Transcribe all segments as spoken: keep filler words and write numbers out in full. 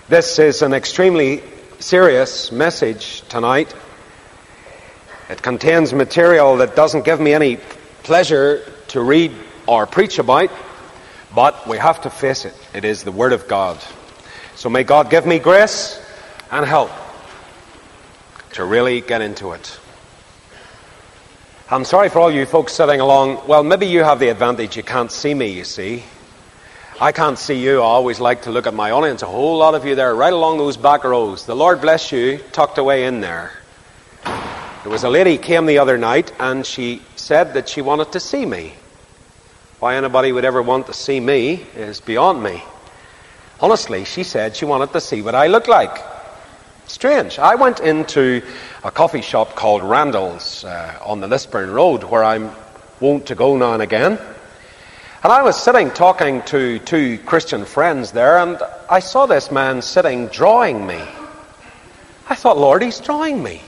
This is an extremely serious message tonight. It contains material that doesn't give me any pleasure to read or preach about, but we have to face it. It is the Word of God. So may God give me grace and help to really get into it. I'm sorry for all you folks sitting along. Well, maybe you have the advantage you can't see me, you see. I can't see you. I always like to look at my audience. A whole lot of you there, right along those back rows. The Lord bless you, tucked away in there. There was a lady came the other night, and she said that she wanted to see me. Why anybody would ever want to see me is beyond me. Honestly, she said she wanted to see what I look like. Strange. I went into a coffee shop called Randall's uh, on the Lisburn Road, where I'm wont to go now and again. And I was sitting talking to two Christian friends there, and I saw this man sitting drawing me. I thought, Lord, he's drawing me.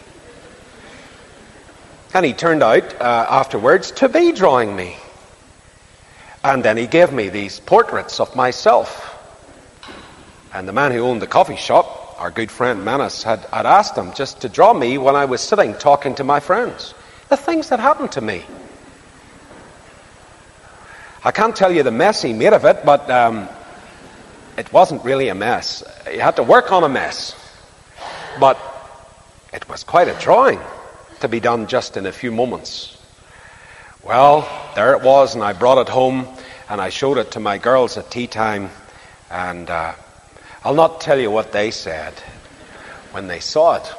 And he turned out uh, afterwards to be drawing me. And then he gave me these portraits of myself. And the man who owned the coffee shop, our good friend Manus, had, had asked him just to draw me when I was sitting talking to my friends. The things that happened to me. I can't tell you the mess he made of it, but um, it wasn't really a mess. He had to work on a mess. But it was quite a drawing to be done just in a few moments. Well, there it was, and I brought it home, and I showed it to my girls at tea time, and uh, I'll not tell you what they said when they saw it.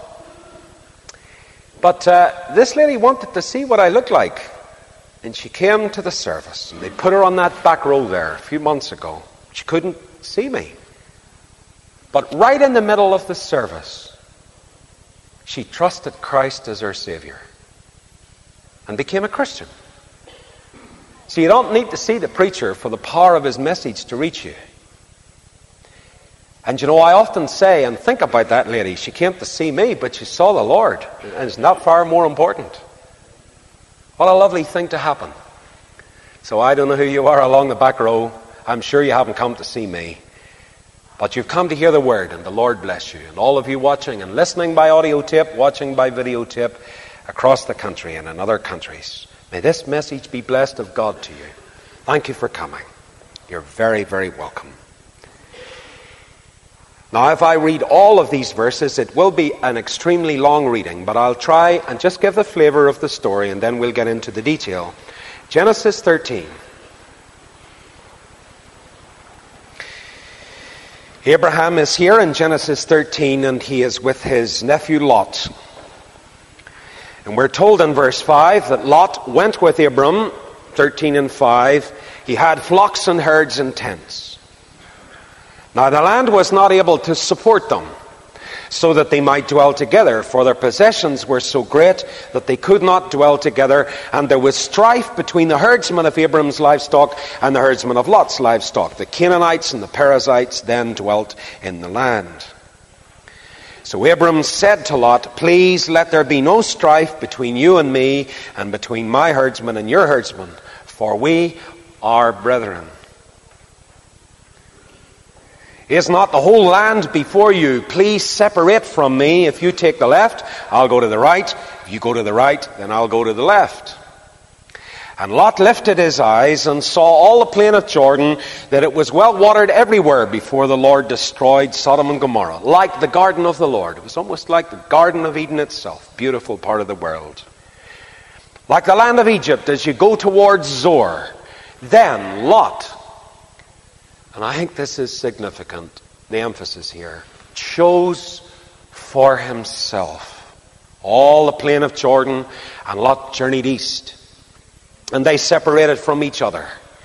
But uh, this lady wanted to see what I looked like. And she came to the service, and they put her on that back row there a few months ago. She couldn't see me. But right in the middle of the service, she trusted Christ as her Savior and became a Christian. So you don't need to see the preacher for the power of his message to reach you. And you know, I often say and think about that lady. She came to see me, but she saw the Lord. And it's not far more important. What a lovely thing to happen. So I don't know who you are along the back row. I'm sure you haven't come to see me. But you've come to hear the Word, and the Lord bless you. And all of you watching and listening by audio tape, watching by videotape across the country and in other countries. May this message be blessed of God to you. Thank you for coming. You're very, very welcome. Now, if I read all of these verses, it will be an extremely long reading, but I'll try and just give the flavor of the story, and then we'll get into the detail. Genesis thirteen. Abraham is here in Genesis thirteen, and he is with his nephew Lot. And we're told in verse five that Lot went with Abram, thirteen and five. He had flocks and herds and tents. Now the land was not able to support them, so that they might dwell together, for their possessions were so great that they could not dwell together, and there was strife between the herdsmen of Abram's livestock and the herdsmen of Lot's livestock. The Canaanites and the Perizzites then dwelt in the land. So Abram said to Lot, "Please let there be no strife between you and me, and between my herdsmen and your herdsmen, for we are brethren. Is not the whole land before you? Please separate from me. If you take the left, I'll go to the right. If you go to the right, then I'll go to the left." And Lot lifted his eyes and saw all the plain of Jordan, that it was well watered everywhere before the Lord destroyed Sodom and Gomorrah, like the garden of the Lord. It was almost like the Garden of Eden itself, beautiful part of the world. Like the land of Egypt as you go towards Zoar. Then Lot, and I think this is significant, the emphasis here, chose for himself all the plain of Jordan, and Lot journeyed east. And they separated from each other.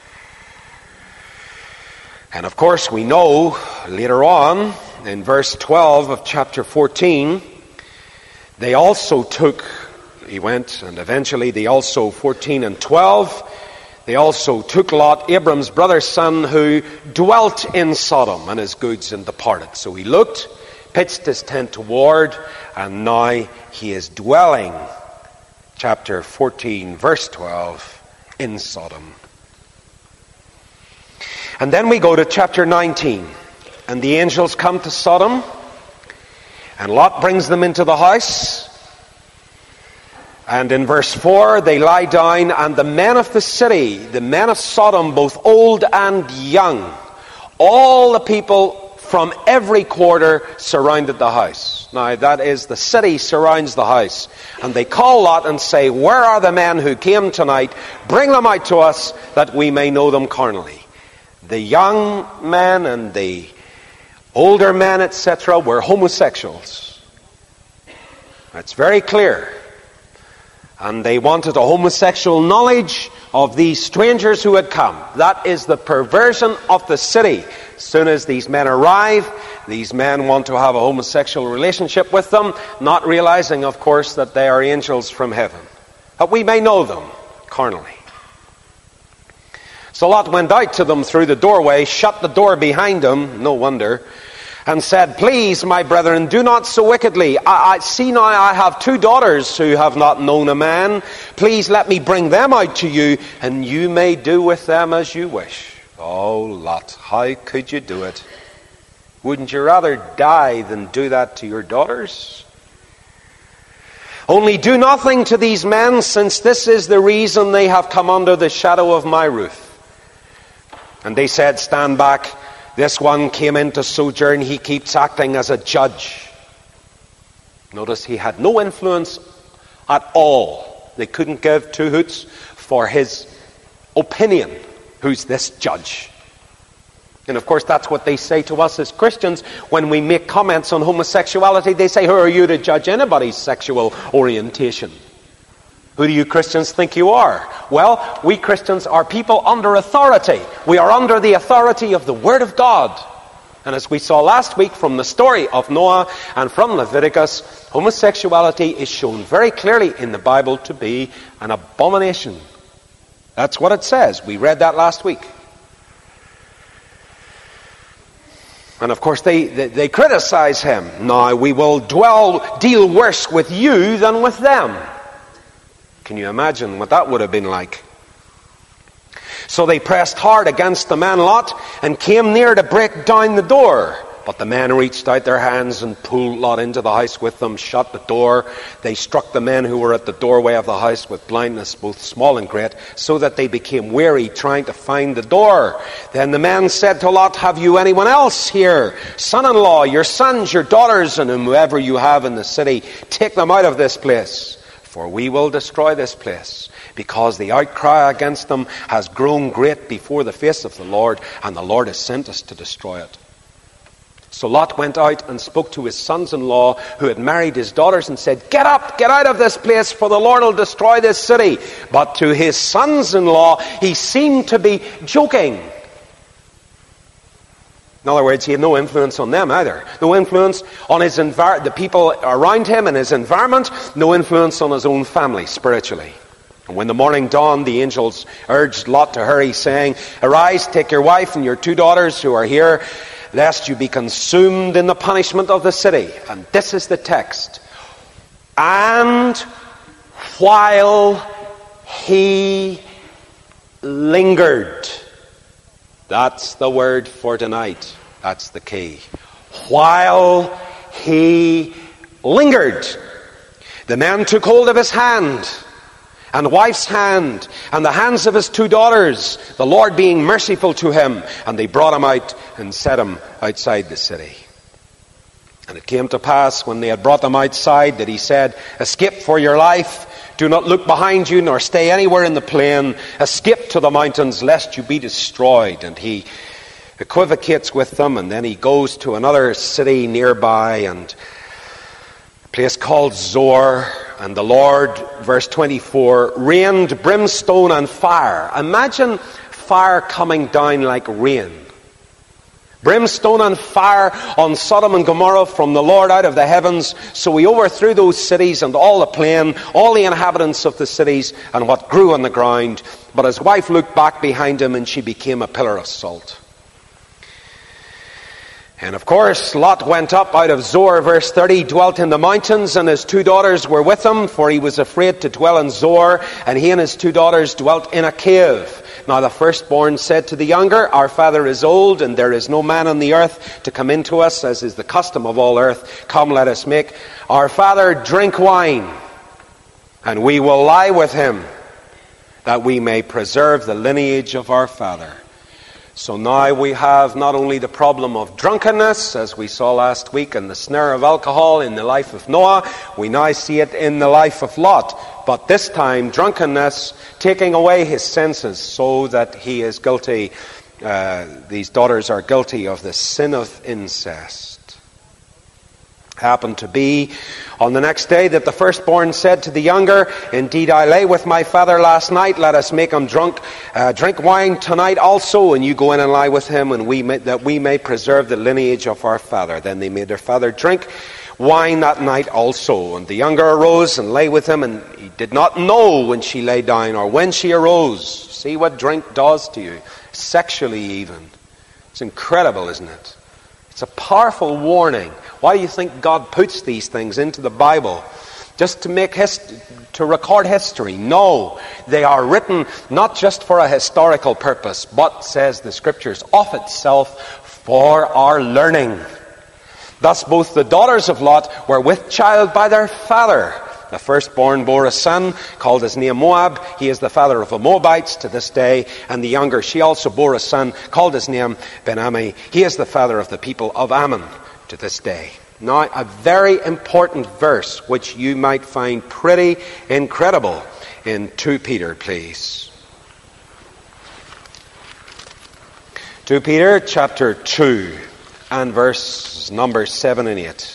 And of course we know later on, in verse twelve of chapter fourteen, they also took, he went, and eventually they also, fourteen and twelve, they also took Lot, Abram's brother's son, who dwelt in Sodom, and his goods, and departed. So he looked, pitched his tent toward, and now he is dwelling, chapter fourteen, verse twelve, in Sodom. And then we go to chapter nineteen. And the angels come to Sodom, and Lot brings them into the house. And in verse four, they lie down, and the men of the city, the men of Sodom, both old and young, all the people from every quarter surrounded the house. Now, that is, the city surrounds the house. And they call Lot and say, "Where are the men who came tonight? Bring them out to us, that we may know them carnally." The young men and the older men, et cetera, were homosexuals. That's very clear. And they wanted a homosexual knowledge of these strangers who had come. That is the perversion of the city. As soon as these men arrive, these men want to have a homosexual relationship with them, not realizing, of course, that they are angels from heaven, that we may know them carnally. So Lot went out to them through the doorway, shut the door behind him, no wonder, and said, "Please, my brethren, do not so wickedly. I, I see now I have two daughters who have not known a man. Please let me bring them out to you, and you may do with them as you wish." Oh, Lot, how could you do it? Wouldn't you rather die than do that to your daughters? "Only do nothing to these men, since this is the reason they have come under the shadow of my roof." And they said, "Stand back. This one came in to sojourn. He keeps acting as a judge." Notice he had no influence at all. They couldn't give two hoots for his opinion. Who's this judge? And of course that's what they say to us as Christians when we make comments on homosexuality. They say, "Who are you to judge anybody's sexual orientation? Who do you Christians think you are?" Well, we Christians are people under authority. We are under the authority of the Word of God. And as we saw last week from the story of Noah and from Leviticus, homosexuality is shown very clearly in the Bible to be an abomination. That's what it says. We read that last week. And of course they, they, they criticize him. "Now we will dwell, deal worse with you than with them." Can you imagine what that would have been like? So they pressed hard against the man Lot and came near to break down the door. But the men reached out their hands and pulled Lot into the house with them, shut the door. They struck the men who were at the doorway of the house with blindness, both small and great, so that they became weary trying to find the door. Then the men said to Lot, "Have you anyone else here? Son-in-law, your sons, your daughters, and whomever you have in the city, take them out of this place. For we will destroy this place, because the outcry against them has grown great before the face of the Lord, and the Lord has sent us to destroy it." So Lot went out and spoke to his sons-in-law who had married his daughters and said, "Get up, get out of this place, for the Lord will destroy this city." But to his sons-in-law he seemed to be joking. In other words, he had no influence on them either. No influence on his envir- the people around him and his environment. No influence on his own family spiritually. And when the morning dawned, the angels urged Lot to hurry, saying, "Arise, take your wife and your two daughters who are here, lest you be consumed in the punishment of the city." And this is the text. "And while he lingered." That's the word for tonight. That's the key. While he lingered, the men took hold of his hand, and wife's hand, and the hands of his two daughters, the Lord being merciful to him, and they brought him out and set him outside the city. And it came to pass, when they had brought them outside, that he said, "Escape for your life. Do not look behind you, nor stay anywhere in the plain. Escape to the mountains, lest you be destroyed." And he equivocates with them, and then he goes to another city nearby, and a place called Zoar. And the Lord, verse twenty-four, rained brimstone and fire. Imagine fire coming down like rain. Brimstone and fire on Sodom and Gomorrah from the Lord out of the heavens. So he overthrew those cities and all the plain, all the inhabitants of the cities, and what grew on the ground. But his wife looked back behind him, and she became a pillar of salt. And of course, Lot went up out of Zoar, verse thirty, dwelt in the mountains, and his two daughters were with him, for he was afraid to dwell in Zoar, and he and his two daughters dwelt in a cave. Now the firstborn said to the younger, Our father is old, and there is no man on the earth to come in to us, as is the custom of all earth. Come, let us make our father drink wine, and we will lie with him, that we may preserve the lineage of our father. So now we have not only the problem of drunkenness, as we saw last week, and the snare of alcohol in the life of Noah, we now see it in the life of Lot. But this time, drunkenness taking away his senses so that he is guilty, uh, these daughters are guilty of the sin of incest. Happened to be on the next day that the firstborn said to the younger, Indeed, I lay with my father last night. Let us make him drunk, uh, drink wine tonight also, and you go in and lie with him, and we may, that we may preserve the lineage of our father. Then they made their father drink wine that night also. And the younger arose and lay with him, and he did not know when she lay down or when she arose. See what drink does to you, sexually even. It's incredible, isn't it? It's a powerful warning. Why do you think God puts these things into the Bible? Just to make hist- to record history? No, they are written not just for a historical purpose, but, says the Scriptures, of itself for our learning. Thus both the daughters of Lot were with child by their father. The firstborn bore a son, called his name Moab. He is the father of the Moabites to this day. And the younger, she also bore a son, called his name Ben-Ammi. He is the father of the people of Ammon to this day. Now, a very important verse, which you might find pretty incredible, in Second Peter, please. Second Peter chapter two and verse number seven and eight.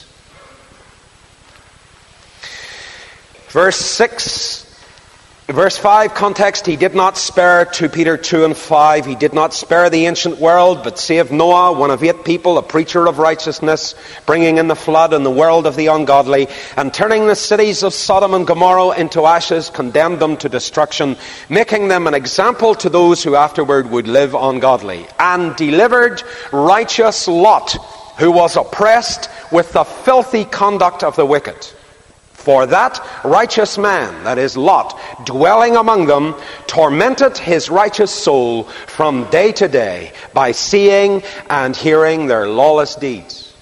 Verse six, verse five, context, he did not spare, Second Peter two and five, he did not spare the ancient world, but saved Noah, one of eight people, a preacher of righteousness, bringing in the flood and the world of the ungodly, and turning the cities of Sodom and Gomorrah into ashes, condemned them to destruction, making them an example to those who afterward would live ungodly, and delivered righteous Lot, who was oppressed with the filthy conduct of the wicked. For that righteous man, that is Lot, dwelling among them, tormented his righteous soul from day to day by seeing and hearing their lawless deeds.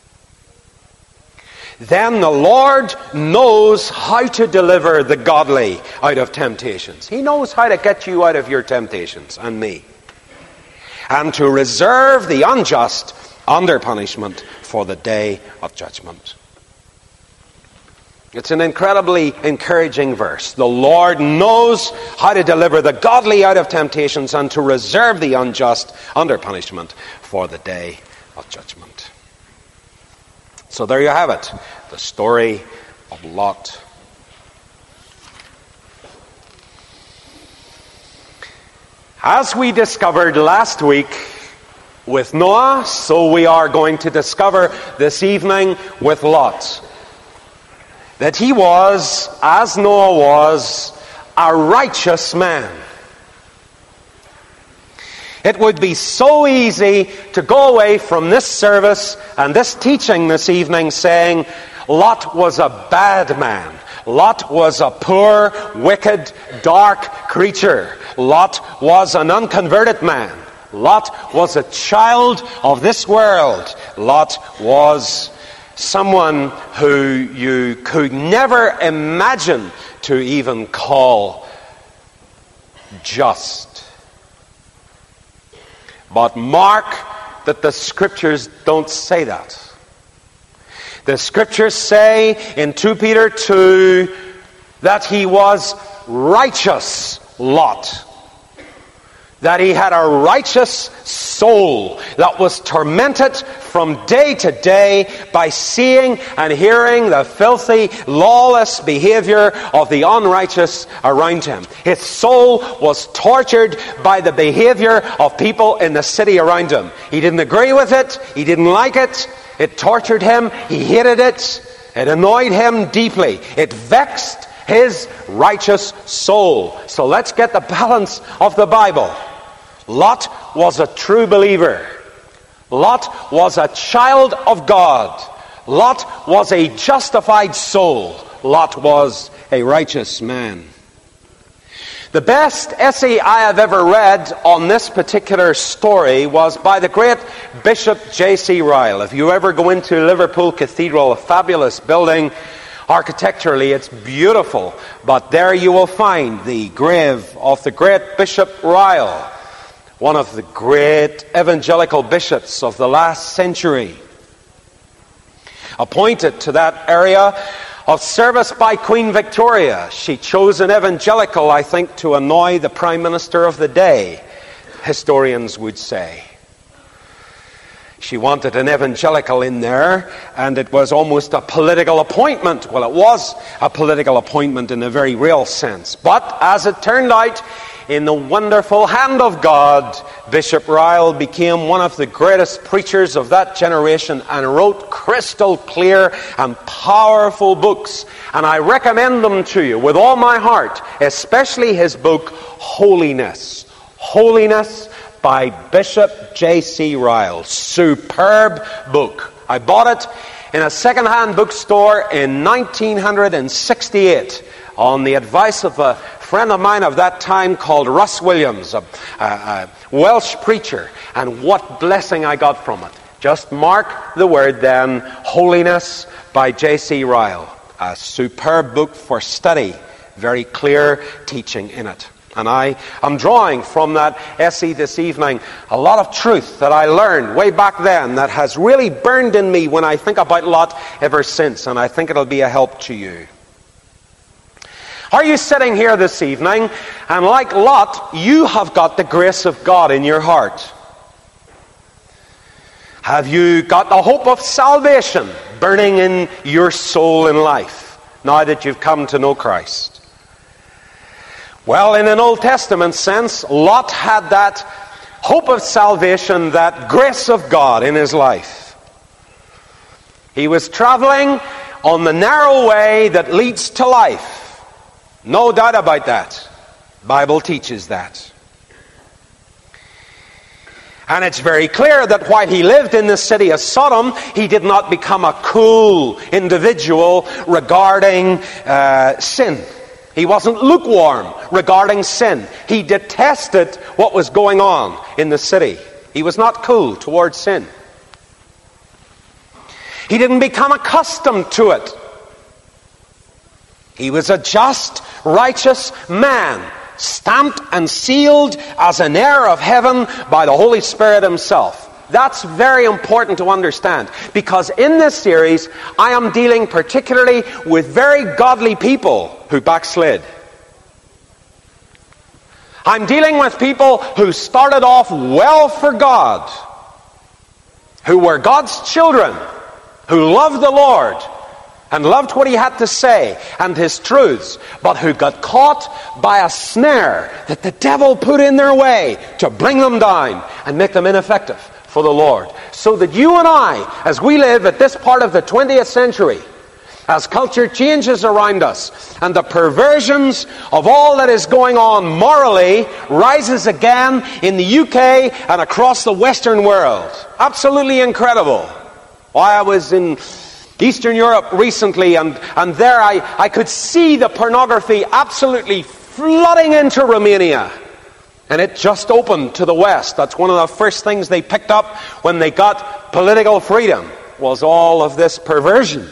Then the Lord knows how to deliver the godly out of temptations. He knows how to get you out of your temptations, and me. And to reserve the unjust under punishment for the day of judgment. It's an incredibly encouraging verse. The Lord knows how to deliver the godly out of temptations and to reserve the unjust under punishment for the day of judgment. So there you have it, the story of Lot. As we discovered last week with Noah, so we are going to discover this evening with Lot. That he was, as Noah was, a righteous man. It would be so easy to go away from this service and this teaching this evening saying, Lot was a bad man. Lot was a poor, wicked, dark creature. Lot was an unconverted man. Lot was a child of this world. Lot was someone who you could never imagine to even call just. But mark that the Scriptures don't say that. The Scriptures say in Second Peter two that he was righteous Lot. That he had a righteous soul that was tormented from day to day by seeing and hearing the filthy, lawless behavior of the unrighteous around him. His soul was tortured by the behavior of people in the city around him. He didn't agree with it. He didn't like it. It tortured him. He hated it. It annoyed him deeply. It vexed his righteous soul. So let's get the balance of the Bible. Lot was a true believer. Lot was a child of God. Lot was a justified soul. Lot was a righteous man. The best essay I have ever read on this particular story was by the great Bishop J C Ryle. If you ever go into Liverpool Cathedral, a fabulous building, architecturally it's beautiful, but there you will find the grave of the great Bishop Ryle, one of the great evangelical bishops of the last century, appointed to that area of service by Queen Victoria. She chose an evangelical, I think, to annoy the Prime Minister of the day, historians would say. She wanted an evangelical in there, and it was almost a political appointment. Well, it was a political appointment in a very real sense. But as it turned out, in the wonderful hand of God, Bishop Ryle became one of the greatest preachers of that generation and wrote crystal clear and powerful books. And I recommend them to you with all my heart, especially his book, Holiness. Holiness by Bishop J C Ryle. Superb book. I bought it in a second-hand bookstore in nineteen sixty-eight on the advice of a friend of mine of that time called Russ Williams, a, a, a Welsh preacher, and what blessing I got from it. Just mark the word then, Holiness by J C Ryle. A superb book for study, very clear teaching in it. And I am drawing from that essay this evening a lot of truth that I learned way back then that has really burned in me when I think about Lot ever since, and I think it'll be a help to you. Are you sitting here this evening, and like Lot, you have got the grace of God in your heart? Have you got the hope of salvation burning in your soul and life now that you've come to know Christ? Well, in an Old Testament sense, Lot had that hope of salvation, that grace of God in his life. He was traveling on the narrow way that leads to life. No doubt about that. The Bible teaches that. And it's very clear that while he lived in the city of Sodom, he did not become a cool individual regarding uh, sin. He wasn't lukewarm regarding sin. He detested what was going on in the city. He was not cool towards sin. He didn't become accustomed to it. He was a just, righteous man, stamped and sealed as an heir of heaven by the Holy Spirit himself. That's very important to understand, because in this series I am dealing particularly with very godly people who backslid. I'm dealing with people who started off well for God, who were God's children, who loved the Lord and loved what he had to say and his truths, but who got caught by a snare that the devil put in their way to bring them down and make them ineffective for the Lord. So that you and I, as we live at this part of the twentieth century, as culture changes around us and the perversions of all that is going on morally rises again in the U K and across the Western world. Absolutely incredible. Why, I was in Eastern Europe recently, and, and there I, I could see the pornography absolutely flooding into Romania. And it just opened to the West. That's one of the first things they picked up when they got political freedom, was all of this perversion.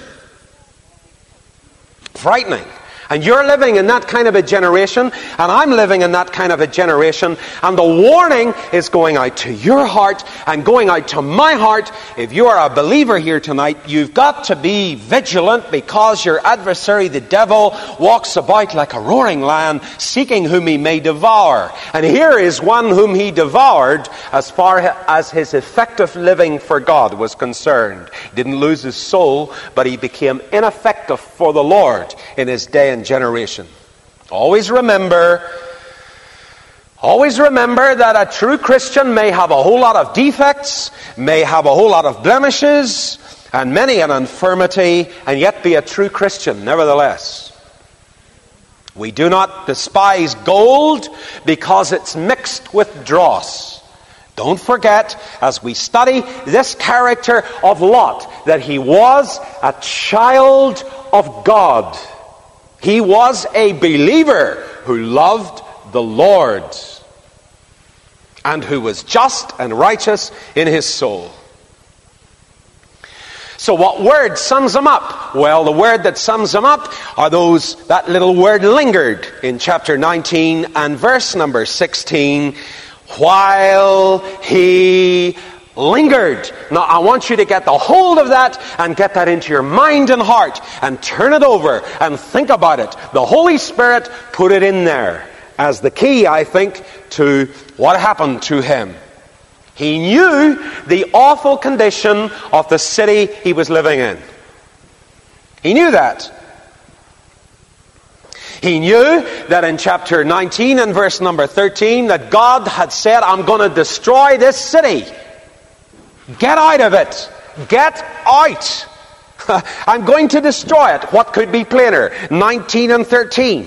Frightening. And you're living in that kind of a generation, and I'm living in that kind of a generation, and the warning is going out to your heart and going out to my heart. If you are a believer here tonight, you've got to be vigilant, because your adversary, the devil, walks about like a roaring lion, seeking whom he may devour. And here is one whom he devoured as far as his effective living for God was concerned. He didn't lose his soul, but he became ineffective for the Lord in his day and generation. Always remember, always remember that a true Christian may have a whole lot of defects, may have a whole lot of blemishes, and many an infirmity, and yet be a true Christian nevertheless. We do not despise gold because it's mixed with dross. Don't forget, as we study this character of Lot, that he was a child of God. He was a believer who loved the Lord, and who was just and righteous in his soul. So what word sums him up? Well, the word that sums him up are those, that little word lingered in chapter nineteen and verse number sixteen. While he lingered. Now I want you to get the hold of that and get that into your mind and heart and turn it over and think about it. The Holy Spirit put it in there as the key, I think, to what happened to him. He knew the awful condition of the city he was living in. He knew that. He knew that in chapter nineteen and verse number thirteen that God had said, I'm going to destroy this city. Get out of it. Get out. I'm going to destroy it. What could be plainer? nineteen and thirteen.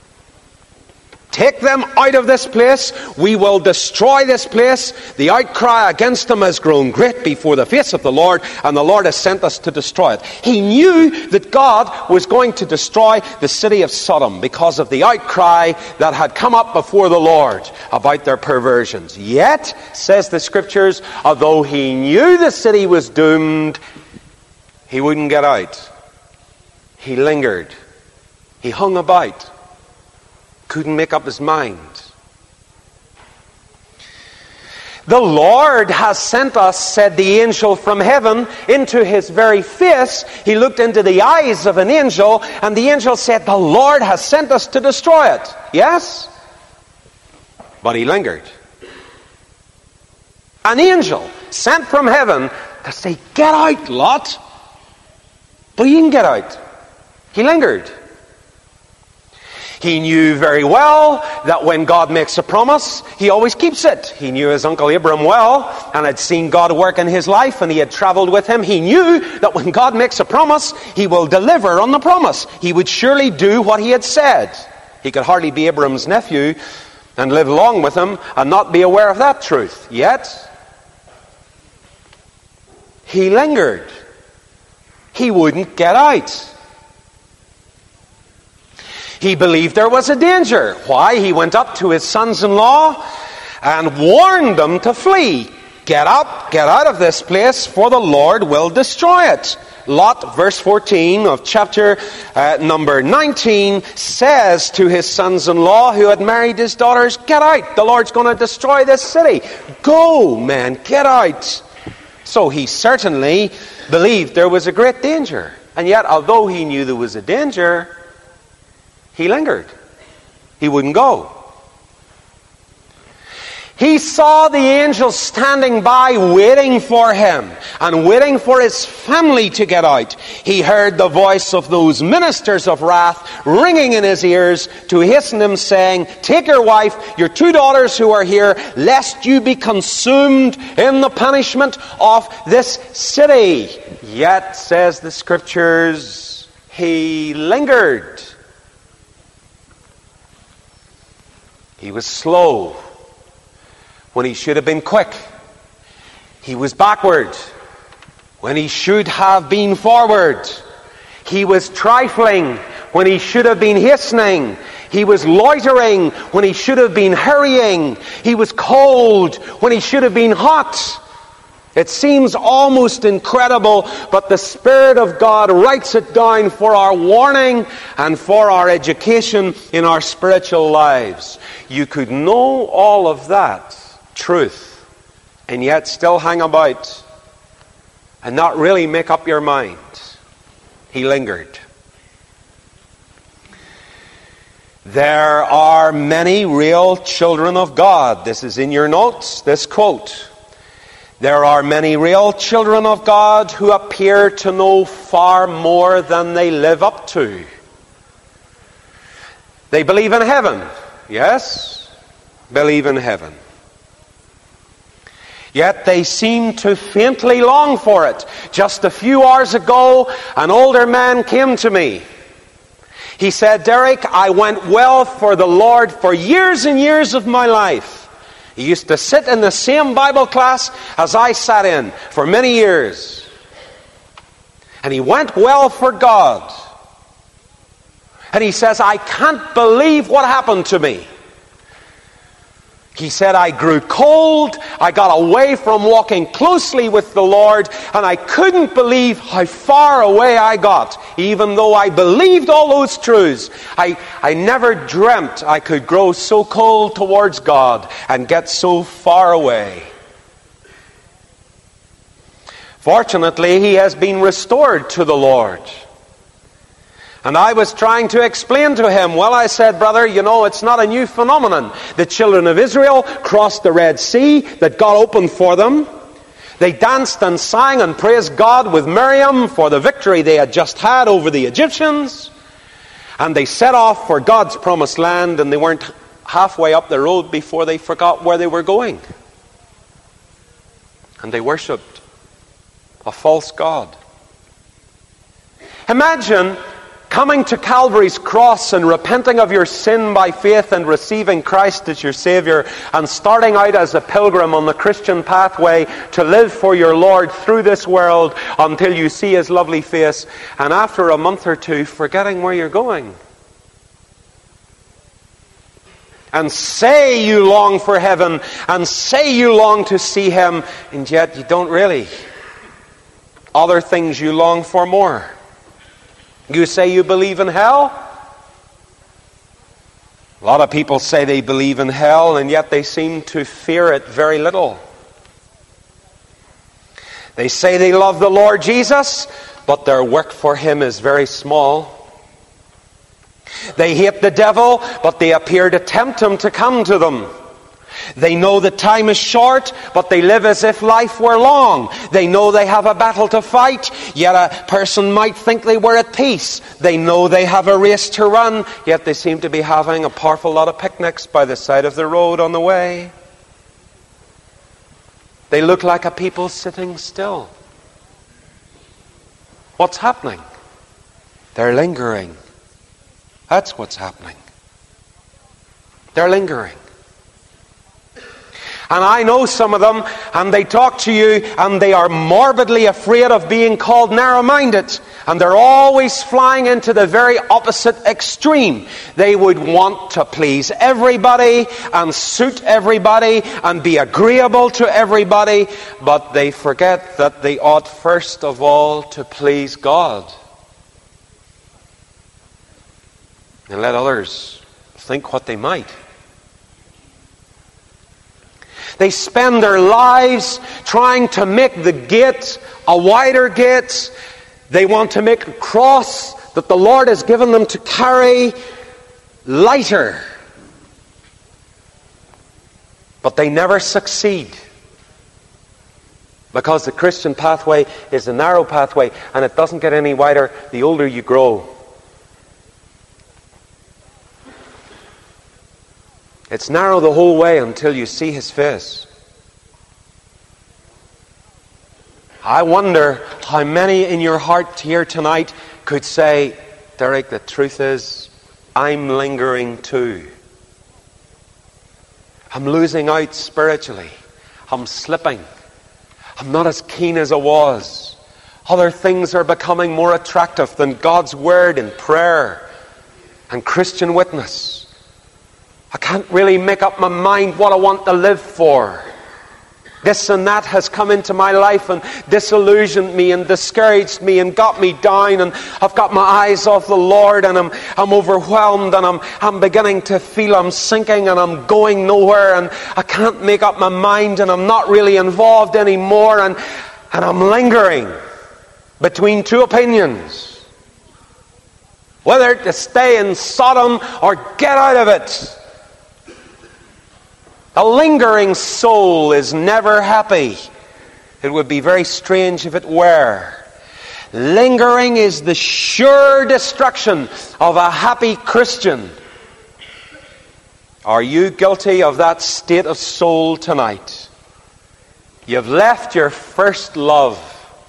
Take them out of this place. We will destroy this place. The outcry against them has grown great before the face of the Lord, and the Lord has sent us to destroy it. He knew that God was going to destroy the city of Sodom because of the outcry that had come up before the Lord about their perversions. Yet, says the Scriptures, although he knew the city was doomed, he wouldn't get out. He lingered. He hung about. Couldn't make up his mind. The Lord has sent us, said the angel from heaven, into his very face. He looked into the eyes of an angel, and the angel said, the Lord has sent us to destroy it. Yes? But he lingered. An angel sent from heaven to say, get out, Lot. But he didn't get out. He lingered. He knew very well that when God makes a promise, he always keeps it. He knew his uncle Abram well and had seen God work in his life, and he had traveled with him. He knew that when God makes a promise, he will deliver on the promise. He would surely do what he had said. He could hardly be Abram's nephew and live long with him and not be aware of that truth. Yet, he lingered. He wouldn't get out. He believed there was a danger. Why? He went up to his sons-in-law and warned them to flee. Get up, get out of this place, for the Lord will destroy it. Lot, verse fourteen of chapter uh, number nineteen, says to his sons-in-law who had married his daughters, get out, the Lord's going to destroy this city. Go, man, get out. So he certainly believed there was a great danger. And yet, although he knew there was a danger, he lingered. He wouldn't go. He saw the angels standing by waiting for him and waiting for his family to get out. He heard the voice of those ministers of wrath ringing in his ears to hasten him, saying, take your wife, your two daughters who are here, lest you be consumed in the punishment of this city. Yet, says the Scriptures, he lingered. He was slow when he should have been quick. He was backward when he should have been forward. He was trifling when he should have been hastening. He was loitering when he should have been hurrying. He was cold when he should have been hot. It seems almost incredible, but the Spirit of God writes it down for our warning and for our education in our spiritual lives. You could know all of that truth and yet still hang about and not really make up your mind. He lingered. There are many real children of God. This is in your notes, this quote. There are many real children of God who appear to know far more than they live up to. They believe in heaven. Yes, believe in heaven. Yet they seem to faintly long for it. Just a few hours ago, an older man came to me. He said, Derek, I went well for the Lord for years and years of my life. He used to sit in the same Bible class as I sat in for many years. And he went well for God. And he says, I can't believe what happened to me. He said, I grew cold, I got away from walking closely with the Lord, and I couldn't believe how far away I got. Even though I believed all those truths, I, I never dreamt I could grow so cold towards God and get so far away. Fortunately, he has been restored to the Lord. And I was trying to explain to him, well, I said, brother, you know, it's not a new phenomenon. The children of Israel crossed the Red Sea that God opened for them. They danced and sang and praised God with Miriam for the victory they had just had over the Egyptians. And they set off for God's promised land, and they weren't halfway up the road before they forgot where they were going. And they worshipped a false god. Imagine coming to Calvary's cross and repenting of your sin by faith and receiving Christ as your Savior, and starting out as a pilgrim on the Christian pathway to live for your Lord through this world until you see His lovely face, and after a month or two forgetting where you're going. And say you long for heaven, and say you long to see Him, and yet you don't really. Other things you long for more. You say you believe in hell? A lot of people say they believe in hell, and yet they seem to fear it very little. They say they love the Lord Jesus, but their work for Him is very small. They hate the devil, but they appear to tempt him to come to them. They know that time is short, but they live as if life were long. They know they have a battle to fight, yet a person might think they were at peace. They know they have a race to run, yet they seem to be having a powerful lot of picnics by the side of the road on the way. They look like a people sitting still. What's happening? They're lingering. That's what's happening. They're lingering. And I know some of them, and they talk to you, and they are morbidly afraid of being called narrow-minded. And they're always flying into the very opposite extreme. They would want to please everybody, and suit everybody, and be agreeable to everybody. But they forget that they ought first of all to please God. And let others think what they might. They spend their lives trying to make the gate a wider gate. They want to make a cross that the Lord has given them to carry lighter. But they never succeed. Because the Christian pathway is a narrow pathway, and it doesn't get any wider the older you grow. It's narrow the whole way until you see His face. I wonder how many in your heart here tonight could say, Derek, the truth is, I'm lingering too. I'm losing out spiritually. I'm slipping. I'm not as keen as I was. Other things are becoming more attractive than God's Word and prayer and Christian witness. I can't really make up my mind what I want to live for. This and that has come into my life and disillusioned me and discouraged me and got me down, and I've got my eyes off the Lord, and I'm I'm overwhelmed, and I'm I'm beginning to feel I'm sinking and I'm going nowhere, and I can't make up my mind, and I'm not really involved anymore, and and I'm lingering between two opinions. Whether to stay in Sodom or get out of it. A lingering soul is never happy. It would be very strange if it were. Lingering is the sure destruction of a happy Christian. Are you guilty of that state of soul tonight? You've left your first love.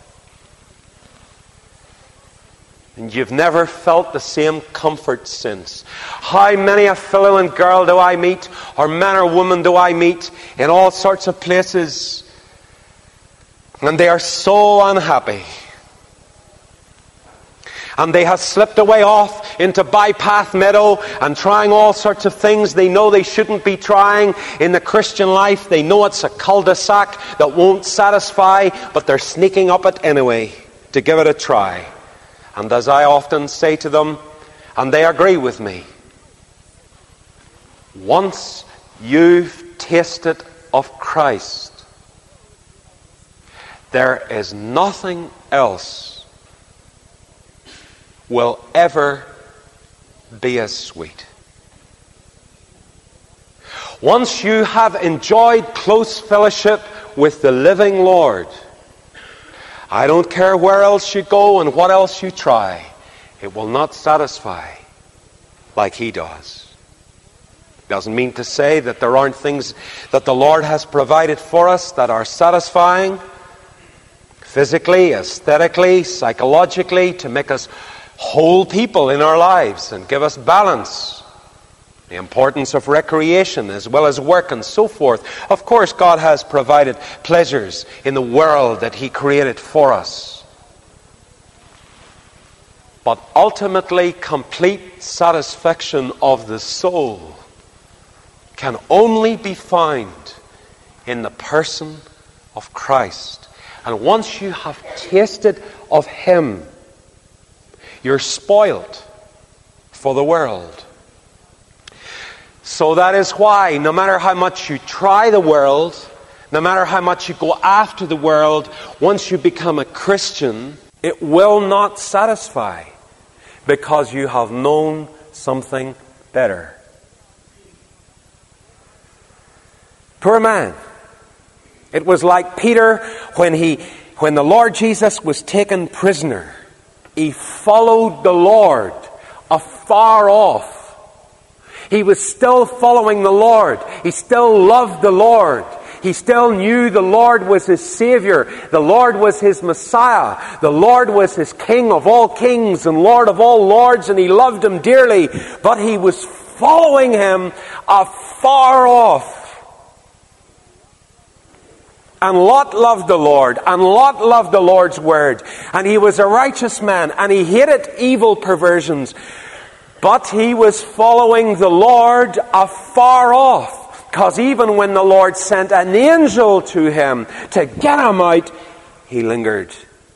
And you've never felt the same comfort since. How many a fellow and girl do I meet, or man or woman do I meet, in all sorts of places, and they are so unhappy. And they have slipped away off into Bypath Meadow and trying all sorts of things they know they shouldn't be trying in the Christian life. They know it's a cul-de-sac that won't satisfy, but they're sneaking up it anyway to give it a try. And as I often say to them, and they agree with me, once you've tasted of Christ, there is nothing else will ever be as sweet. Once you have enjoyed close fellowship with the living Lord, I don't care where else you go and what else you try, it will not satisfy like He does. Doesn't mean to say that there aren't things that the Lord has provided for us that are satisfying, physically, aesthetically, psychologically, to make us whole people in our lives and give us balance. The importance of recreation as well as work and so forth. Of course, God has provided pleasures in the world that He created for us. But ultimately, complete satisfaction of the soul can only be found in the person of Christ. And once you have tasted of Him, you're spoiled for the world. So that is why, no matter how much you try the world, no matter how much you go after the world, once you become a Christian, it will not satisfy, because you have known something better. Poor man. It was like Peter when he, when the Lord Jesus was taken prisoner. He followed the Lord afar off. He was still following the Lord. He still loved the Lord. He still knew the Lord was his Savior. The Lord was his Messiah. The Lord was his King of all kings and Lord of all lords, and he loved Him dearly. But he was following Him afar off. And Lot loved the Lord, and Lot loved the Lord's word, and he was a righteous man, and he hated evil perversions. But he was following the Lord afar off, because even when the Lord sent an angel to him to get him out, he lingered.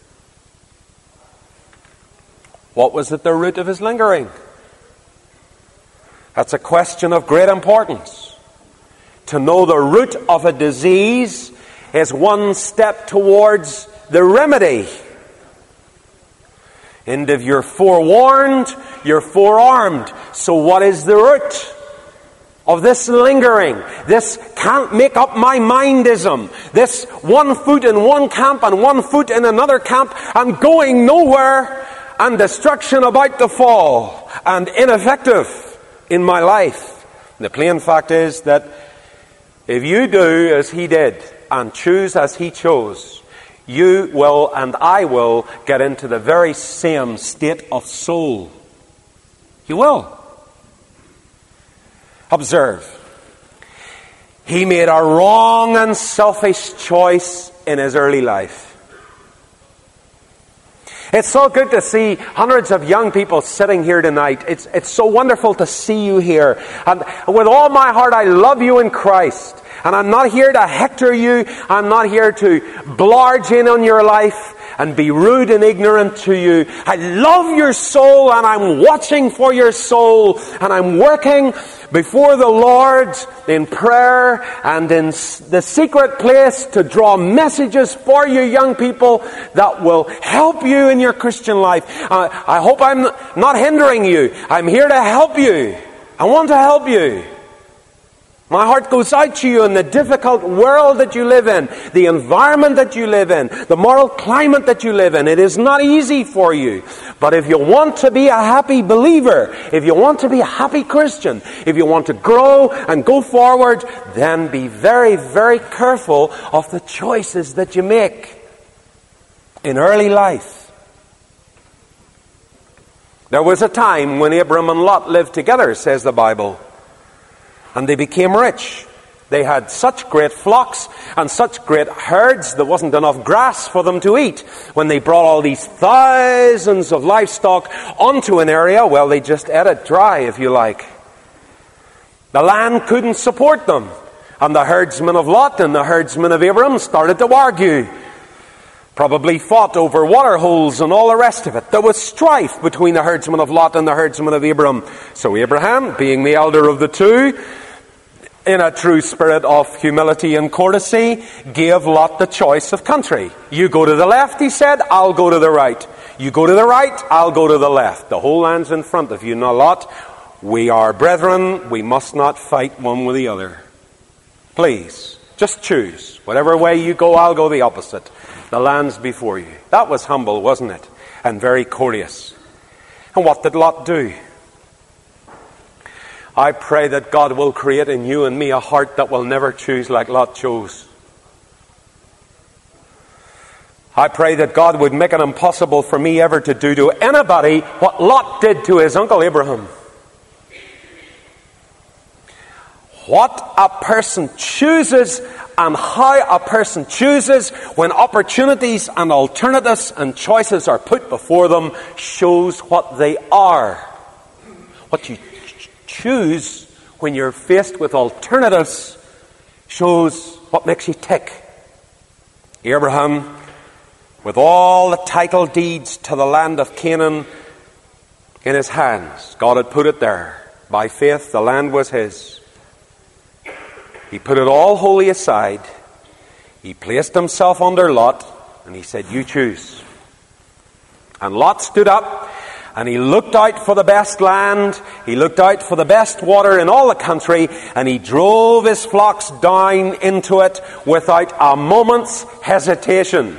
What was at the root of his lingering? That's a question of great importance. To know the root of a disease is one step towards the remedy. And if you're forewarned, you're forearmed. So what is the root of this lingering? This can't make up my mindism. This one foot in one camp and one foot in another camp and going nowhere, and destruction about to fall and ineffective in my life. The plain fact is that if you do as he did and choose as he chose, you will and I will get into the very same state of soul. You will. Observe. He made a wrong and selfish choice in his early life. It's so good to see hundreds of young people sitting here tonight. It's, it's so wonderful to see you here. And with all my heart, I love you in Christ. And I'm not here to hector you. I'm not here to blarge in on your life and be rude and ignorant to you. I love your soul, and I'm watching for your soul, and I'm working before the Lord in prayer and in the secret place to draw messages for you young people that will help you in your Christian life. Uh, I hope I'm not hindering you. I'm here to help you. I want to help you. My heart goes out to you in the difficult world that you live in, the environment that you live in, the moral climate that you live in. It is not easy for you. But if you want to be a happy believer, if you want to be a happy Christian, if you want to grow and go forward, then be very, very careful of the choices that you make in early life. There was a time when Abram and Lot lived together, says the Bible. And they became rich. They had such great flocks and such great herds, there wasn't enough grass for them to eat. When they brought all these thousands of livestock onto an area, well, they just ate it dry, if you like. The land couldn't support them. And the herdsmen of Lot and the herdsmen of Abram started to argue. Probably fought over water holes and all the rest of it. There was strife between the herdsmen of Lot and the herdsmen of Abram. So Abraham, being the elder of the two, in a true spirit of humility and courtesy, gave Lot the choice of country. You go to the left, he said, I'll go to the right. You go to the right, I'll go to the left. The whole land's in front of you. Now, Lot, we are brethren. We must not fight one with the other. Please, just choose. Whatever way you go, I'll go the opposite. The land's before you. That was humble, wasn't it? And very courteous. And what did Lot do? I pray that God will create in you and me a heart that will never choose like Lot chose. I pray that God would make it impossible for me ever to do to anybody what Lot did to his uncle Abraham. What a person chooses and how a person chooses when opportunities and alternatives and choices are put before them shows what they are. What you ch- choose when you're faced with alternatives shows what makes you tick. Abraham, with all the title deeds to the land of Canaan in his hands, God had put it there. By faith, the land was his. He put it all wholly aside. He placed himself under Lot, and he said, you choose. And Lot stood up, and he looked out for the best land. He looked out for the best water in all the country, and he drove his flocks down into it without a moment's hesitation.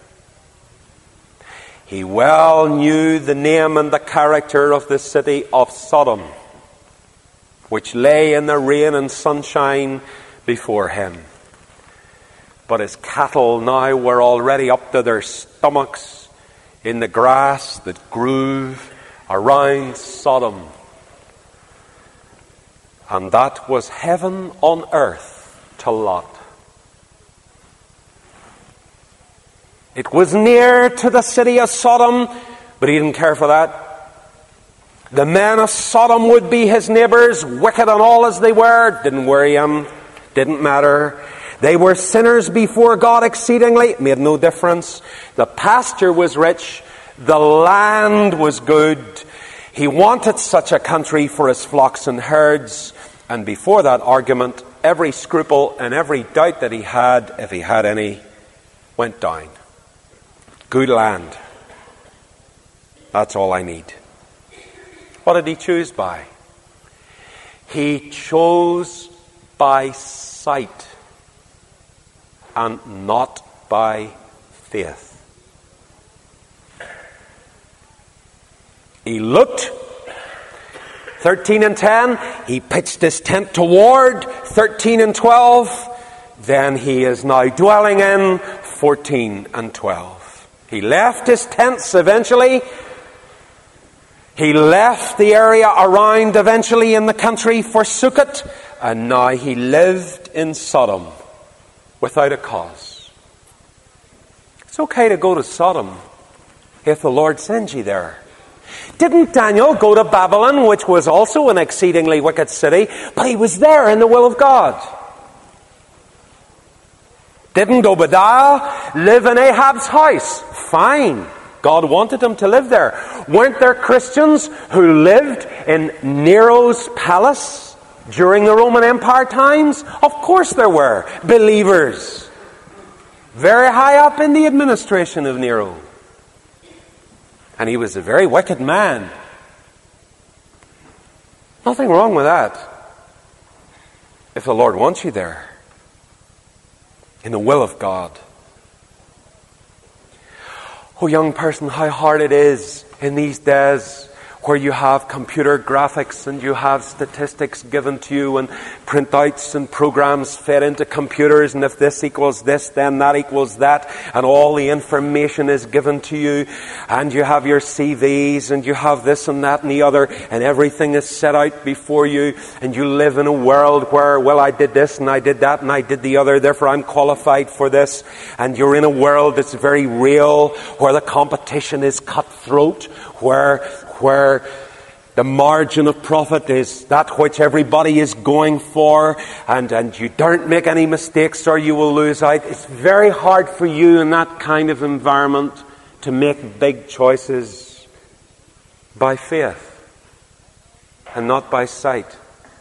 He well knew the name and the character of the city of Sodom, which lay in the rain and sunshine before him. But his cattle now were already up to their stomachs in the grass that grew around Sodom. And that was heaven on earth to Lot. It was near to the city of Sodom, but he didn't care for that. The men of Sodom would be his neighbors, wicked and all as they were. Didn't worry him. Didn't matter. They were sinners before God exceedingly. It made no difference. The pasture was rich. The land was good. He wanted such a country for his flocks and herds. And before that argument, every scruple and every doubt that he had, if he had any, went down. Good land. That's all I need. What did he choose by? He chose by sight and not by faith. He looked, thirteen and ten, he pitched his tent toward, thirteen and twelve, then he is now dwelling in, fourteen and twelve. He left his tents eventually. He left the area around eventually in the country, forsook it, and now he lived in Sodom without a cause. It's okay to go to Sodom if the Lord sends you there. Didn't Daniel go to Babylon, which was also an exceedingly wicked city, but he was there in the will of God? Didn't Obadiah live in Ahab's house? Fine. God wanted him to live there. Weren't there Christians who lived in Nero's palace during the Roman Empire times? Of course there were. Believers. Very high up in the administration of Nero. And he was a very wicked man. Nothing wrong with that. If the Lord wants you there. In the will of God. Oh, young person, how hard it is in these days where you have computer graphics and you have statistics given to you and printouts and programs fed into computers, and if this equals this, then that equals that, and all the information is given to you, and you have your C Vs and you have this and that and the other, and everything is set out before you, and you live in a world where, well, I did this and I did that and I did the other, therefore I'm qualified for this, and you're in a world that's very real, where the competition is cutthroat, where where the margin of profit is that which everybody is going for, and, and you don't make any mistakes or you will lose out. It's very hard for you in that kind of environment to make big choices by faith and not by sight.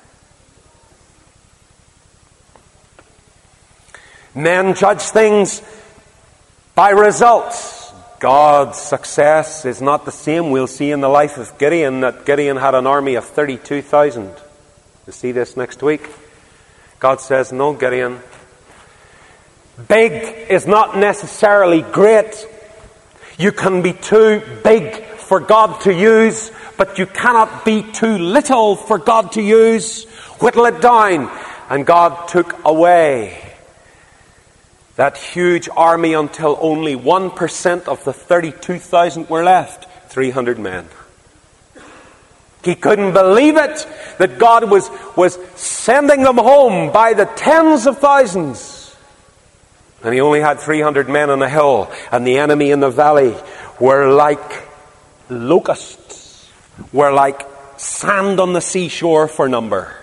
Men judge things by results. God's success is not the same. We'll see in the life of Gideon that Gideon had an army of thirty-two thousand. We'll see this next week. God says, no, Gideon, big is not necessarily great. You can be too big for God to use, but you cannot be too little for God to use. Whittle it down. And God took away that huge army until only one percent of the thirty-two thousand were left. three hundred men. He couldn't believe it that God was, was sending them home by the tens of thousands. And he only had three hundred men on the hill, and the enemy in the valley were like locusts, were like sand on the seashore for number.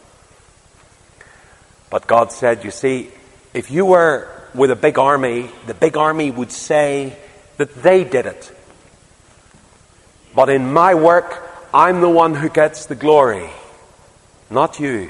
But God said, you see, if you were with a big army, the big army would say that they did it. But in my work, I'm the one who gets the glory, not you.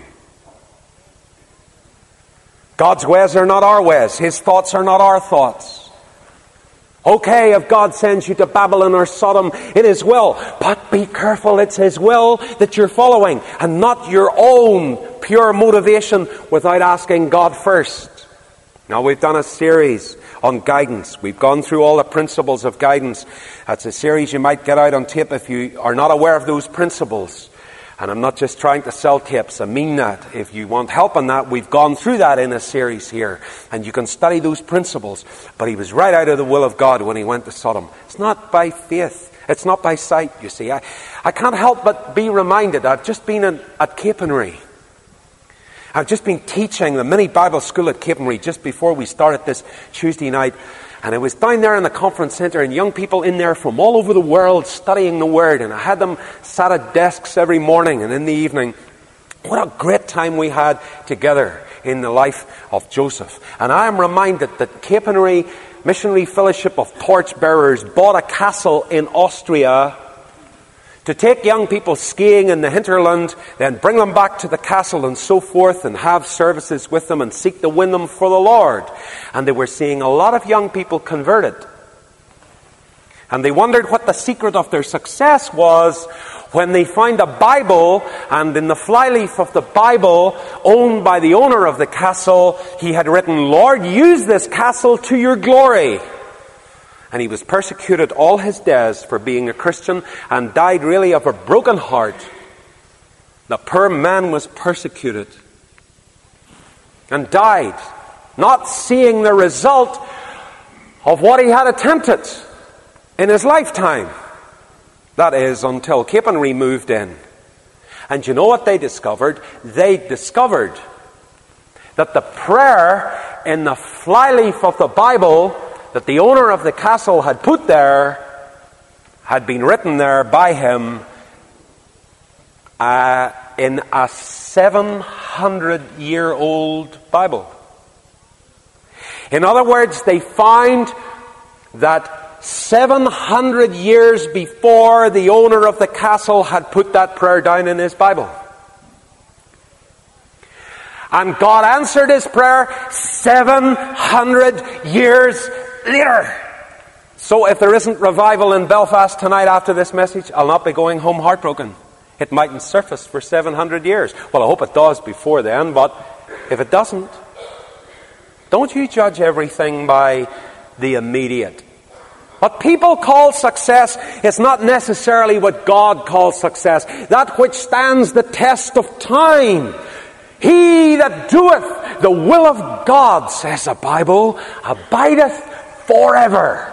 God's ways are not our ways. His thoughts are not our thoughts. Okay, if God sends you to Babylon or Sodom, it is will. But be careful, it's His will that you're following, and not your own pure motivation without asking God first. Now, we've done a series on guidance. We've gone through all the principles of guidance. That's a series you might get out on tape if you are not aware of those principles. And I'm not just trying to sell tapes. I mean that. If you want help on that, we've gone through that in a series here. And you can study those principles. But he was right out of the will of God when he went to Sodom. It's not by faith. It's not by sight, you see. I, I can't help but be reminded. I've just been in, at Capernwray. I've just been teaching the mini Bible school at Capernwray just before we started this Tuesday night. And I was down there in the conference centre, and young people in there from all over the world studying the Word. And I had them sat at desks every morning and in the evening. What a great time we had together in the life of Joseph. And I am reminded that Capernwray Missionary Fellowship of Torchbearers bought a castle in Austria to take young people skiing in the hinterland, then bring them back to the castle and so forth, and have services with them and seek to win them for the Lord. And they were seeing a lot of young people converted. And they wondered what the secret of their success was when they found a Bible, and in the flyleaf of the Bible, owned by the owner of the castle, he had written, "Lord, use this castle to your glory." And he was persecuted all his days for being a Christian, and died really of a broken heart. The poor man was persecuted and died, not seeing the result of what he had attempted in his lifetime. That is, until Capernwray moved in. And you know what they discovered? They discovered that the prayer in the flyleaf of the Bible that the owner of the castle had put there had been written there by him uh, in a seven hundred year old Bible. In other words, they found that seven hundred years before, the owner of the castle had put that prayer down in his Bible. And God answered his prayer seven hundred years later. So if there isn't revival in Belfast tonight after this message, I'll not be going home heartbroken. It mightn't surface for seven hundred years. Well, I hope it does before then, but if it doesn't, don't you judge everything by the immediate, What people call success is not necessarily what God calls success. That which stands the test of time. He that doeth the will of God, says the Bible, abideth forever.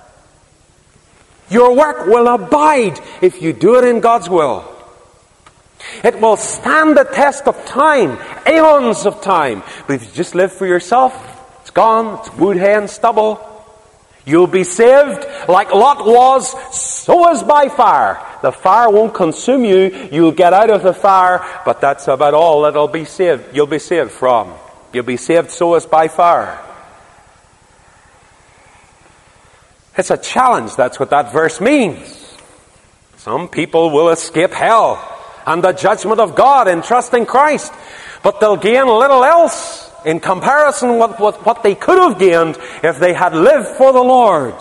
Your work will abide if you do it in God's will. It will stand the test of time, aeons of time. But if you just live for yourself, it's gone, it's wood, hay, and stubble. You'll be saved like Lot was, so as by fire. The fire won't consume you. You'll get out of the fire, but that's about all that'll be saved. You'll be saved from. You'll be saved so as by fire. It's a challenge. That's what that verse means. Some people will escape hell and the judgment of God in trusting Christ, but they'll gain little else in comparison with, with what they could have gained if they had lived for the Lord.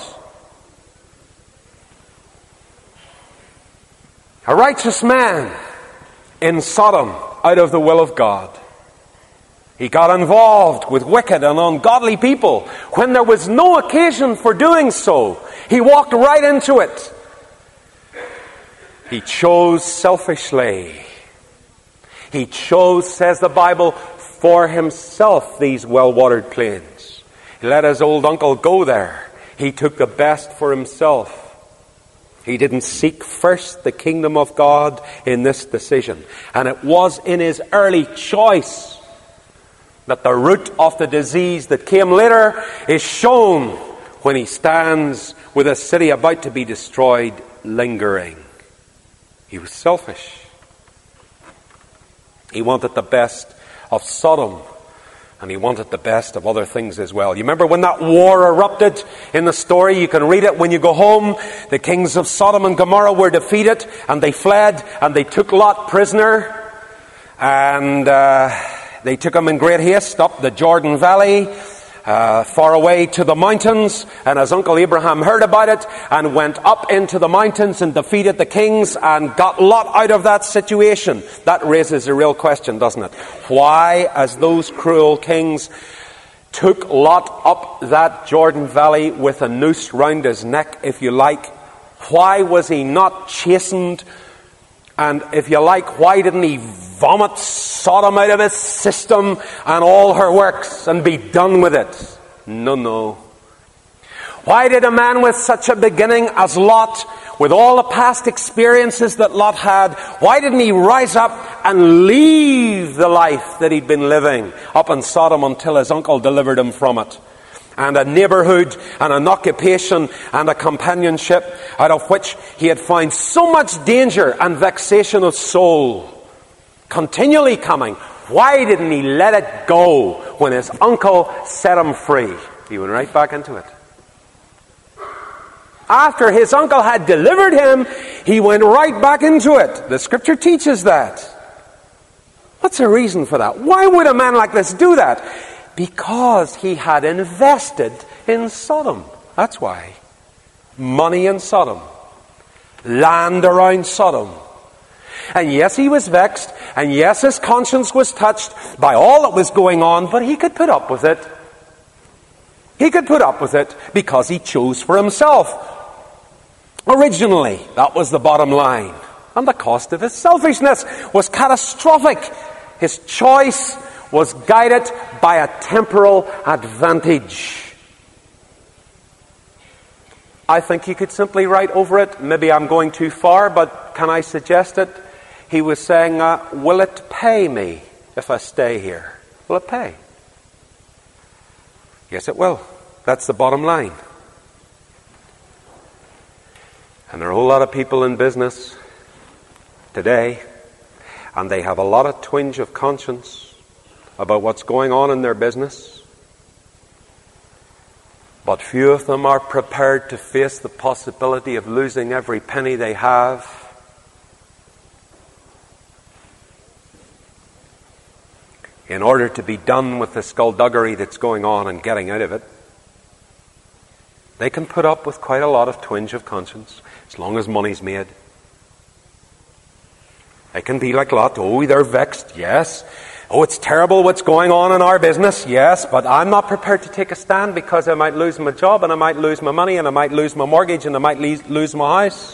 A righteous man in Sodom out of the will of God. He got involved with wicked and ungodly people when there was no occasion for doing so. He walked right into it. He chose selfishly. He chose, says the Bible, for himself these well-watered plains. He let his old uncle go there. He took the best for himself. He didn't seek first the kingdom of God in this decision. And it was in his early choice that the root of the disease that came later is shown when he stands with a city about to be destroyed lingering. He was selfish. He wanted the best of Sodom, and he wanted the best of other things as well. You remember when that war erupted in the story? You can read it when you go home. The kings of Sodom and Gomorrah were defeated, and they fled, and they took Lot prisoner, and uh, they took him in great haste up the Jordan Valley, uh, far away to the mountains, and his uncle Abraham heard about it and went up into the mountains and defeated the kings and got Lot out of that situation. That raises a real question, doesn't it? Why, as those cruel kings took Lot up that Jordan Valley with a noose round his neck, if you like, why was he not chastened? And if you like, why didn't he vomit Sodom out of his system and all her works and be done with it? No, no. Why did a man with such a beginning as Lot, with all the past experiences that Lot had, why didn't he rise up and leave the life that he'd been living up in Sodom until his uncle delivered him from it? And a neighborhood and an occupation and a companionship out of which he had found so much danger and vexation of soul continually coming. Why didn't he let it go when his uncle set him free? He went right back into it. After his uncle had delivered him, he went right back into it. The scripture teaches that. What's the reason for that? Why would a man like this do that? Because he had invested in Sodom. That's why. Money in Sodom. Land around Sodom. And yes, he was vexed. And yes, his conscience was touched by all that was going on. But he could put up with it. He could put up with it because he chose for himself. Originally, that was the bottom line. And the cost of his selfishness was catastrophic. His choice was guided by a temporal advantage. I think you could simply write over it. Maybe I'm going too far, but can I suggest it? He was saying, uh, will it pay me if I stay here? Will it pay? Yes, it will. That's the bottom line. And there are a whole lot of people in business today, and they have a lot of twinge of conscience about what's going on in their business. But few of them are prepared to face the possibility of losing every penny they have. In order to be done with the skullduggery that's going on and getting out of it. They can put up with quite a lot of twinge of conscience as long as money's made. They can be like Lot. Oh, they're vexed. Yes. Oh, it's terrible what's going on in our business, yes, but I'm not prepared to take a stand because I might lose my job and I might lose my money and I might lose my mortgage and I might lose my house.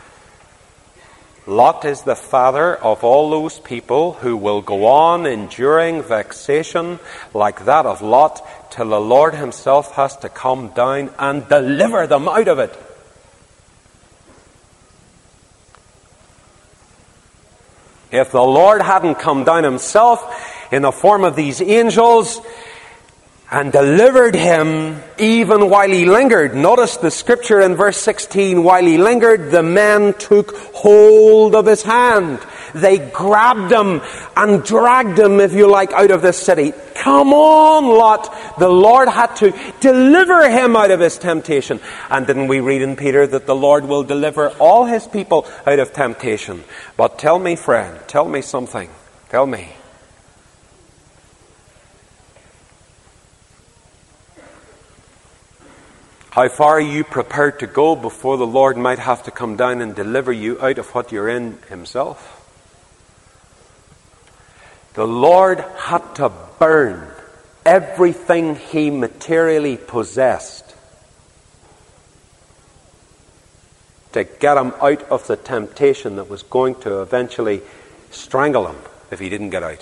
Lot is the father of all those people who will go on enduring vexation like that of Lot till the Lord himself has to come down and deliver them out of it. If the Lord hadn't come down himself in the form of these angels and delivered him even while he lingered. Notice the scripture in verse sixteen. While he lingered, the men took hold of his hand. They grabbed him and dragged him, if you like, out of the city. Come on, Lot. The Lord had to deliver him out of his temptation. And didn't we read in Peter that the Lord will deliver all his people out of temptation? But tell me, friend, tell me something. Tell me. How far are you prepared to go before the Lord might have to come down and deliver you out of what you're in himself? The Lord had to burn everything he materially possessed to get him out of the temptation that was going to eventually strangle him if he didn't get out.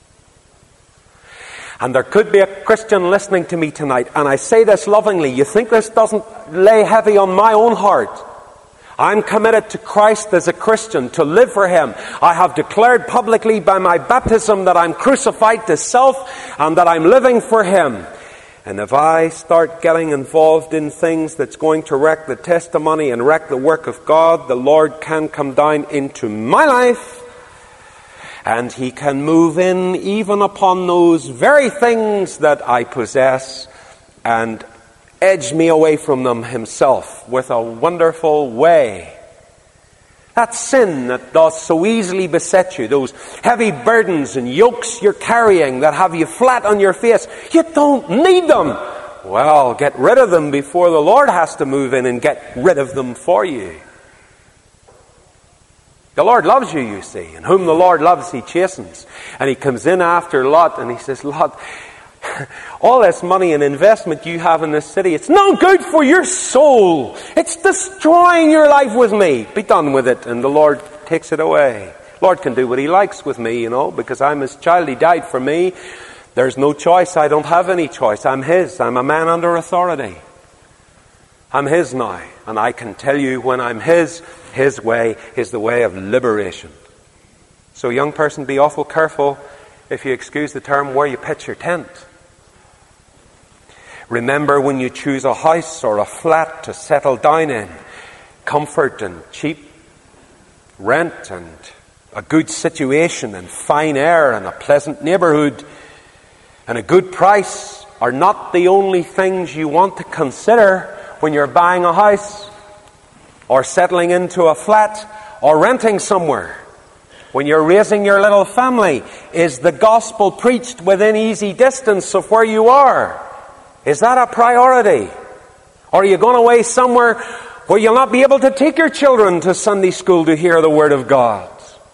And there could be a Christian listening to me tonight, and I say this lovingly. You think this doesn't lay heavy on my own heart? I'm committed to Christ as a Christian, to live for him. I have declared publicly by my baptism that I'm crucified to self and that I'm living for him. And if I start getting involved in things that's going to wreck the testimony and wreck the work of God, the Lord can come down into my life and he can move in even upon those very things that I possess and edge me away from them himself with a wonderful way. That sin that does so easily beset you, those heavy burdens and yokes you're carrying that have you flat on your face, you don't need them. Well, get rid of them before the Lord has to move in and get rid of them for you. The Lord loves you, you see. And whom the Lord loves, he chastens. And he comes in after Lot and he says, Lot, all this money and investment you have in this city, it's no good for your soul. It's destroying your life with me. Be done with it. And the Lord takes it away. The Lord can do what he likes with me, you know, because I'm his child. He died for me. There's no choice. I don't have any choice. I'm his. I'm a man under authority. I'm his now. And I can tell you when I'm his, his way is the way of liberation. So young person, be awful careful, if you excuse the term, where you pitch your tent. Remember, when you choose a house or a flat to settle down in, comfort and cheap rent and a good situation and fine air and a pleasant neighborhood and a good price are not the only things you want to consider when you're buying a house or settling into a flat or renting somewhere. When you're raising your little family, is the gospel preached within easy distance of where you are? Is that a priority? Or are you going away somewhere where you'll not be able to take your children to Sunday school to hear the Word of God?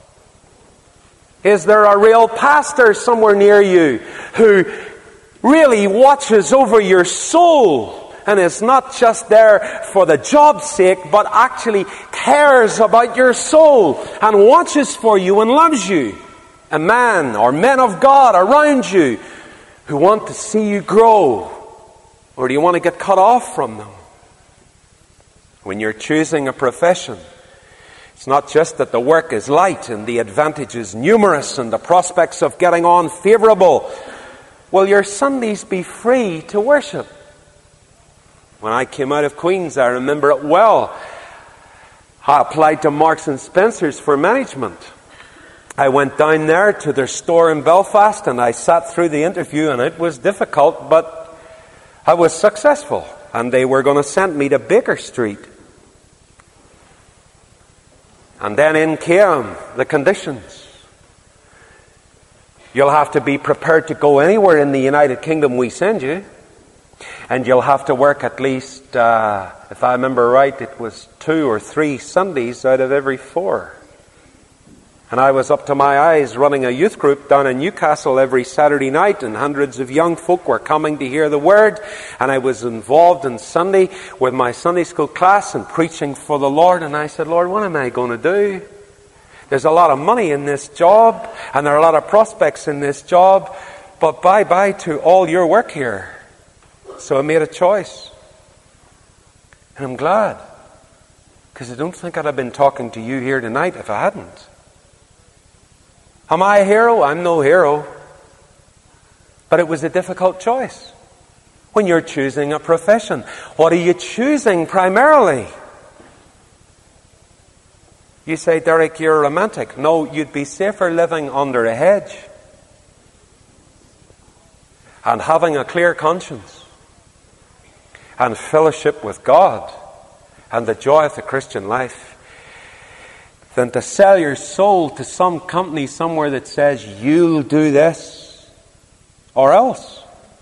Is there a real pastor somewhere near you who really watches over your soul and is not just there for the job's sake, but actually cares about your soul and watches for you and loves you? A man or men of God around you who want to see you grow. Or do you want to get cut off from them? When you're choosing a profession, it's not just that the work is light and the advantages numerous and the prospects of getting on favorable. Will your Sundays be free to worship? When I came out of Queen's, I remember it well. I applied to Marks and Spencer's for management. I went down there to their store in Belfast and I sat through the interview, and it was difficult, but I was successful. And they were going to send me to Baker Street. And then in came the conditions. You'll have to be prepared to go anywhere in the United Kingdom we send you. And you'll have to work at least, uh, if I remember right, it was two or three Sundays out of every four. And I was up to my eyes running a youth group down in Newcastle every Saturday night, and hundreds of young folk were coming to hear the Word. And I was involved in Sunday with my Sunday school class and preaching for the Lord. And I said, Lord, what am I going to do? There's a lot of money in this job, and there are a lot of prospects in this job, but bye-bye to all your work here. So I made a choice. And I'm glad, because I don't think I'd have been talking to you here tonight if I hadn't. Am I a hero? I'm no hero. But it was a difficult choice. When you're choosing a profession, what are you choosing primarily? You say, Derek, you're romantic. No, you'd be safer living under a hedge and having a clear conscience and fellowship with God and the joy of the Christian life than to sell your soul to some company somewhere that says you'll do this or else.